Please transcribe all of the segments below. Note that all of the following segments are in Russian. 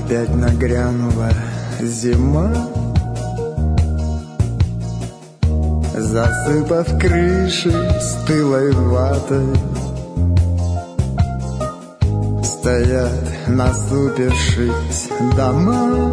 Опять нагрянула зима, засыпав крыши стылой ватой. Стоят, насупившись, дома,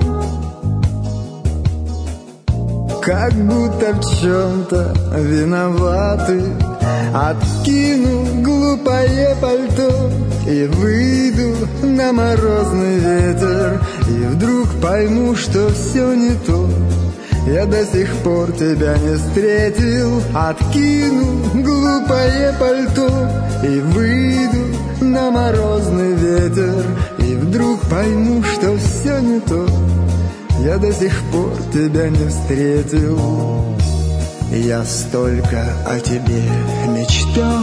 как будто в чем-то виноваты. Откину глупое пальто и выйду на морозный ветер, и вдруг пойму, что все не то. Я до сих пор тебя не встретил. Откину глупое пальто и выйду на морозный ветер, и вдруг пойму, что все не то. Я до сих пор тебя не встретил. Я столько о тебе мечтал.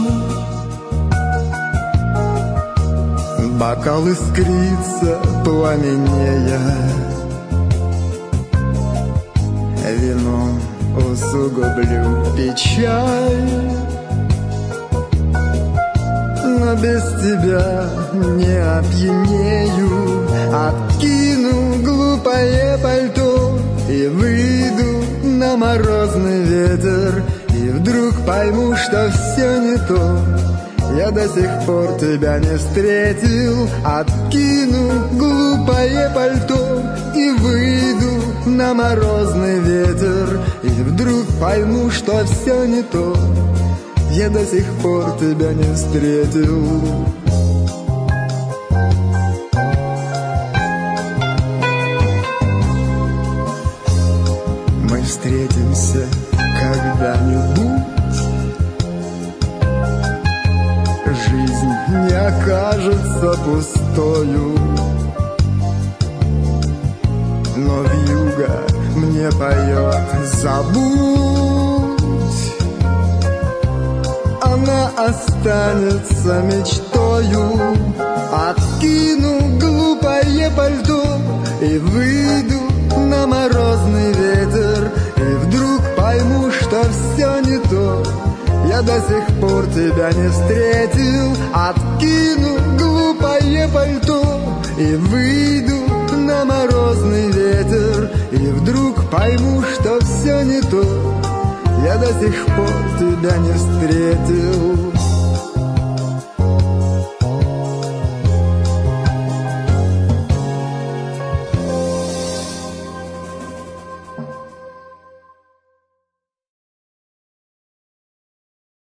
Бокал искрится, пламенея, вином усугублю печаль. Но без тебя не опьянею. Откину глупое пальто и выйду на морозный ветер, и вдруг пойму, что все не то. Я до сих пор тебя не встретил. Откину глупое пальто и выйду на морозный ветер, и вдруг пойму, что все не то. Я до сих пор тебя не встретил. Мы встретимся когда-нибудь. Жизнь не окажется пустою, но вьюга мне поет: забудь. Она останется мечтою. Откину глупое пальто и выйду на морозный ветер, и вдруг пойму, что все не то. Я до сих пор тебя не встретил. Откину глупое пальто и выйду на морозный ветер, и вдруг пойму, что все не то. Я до сих пор тебя не встретил.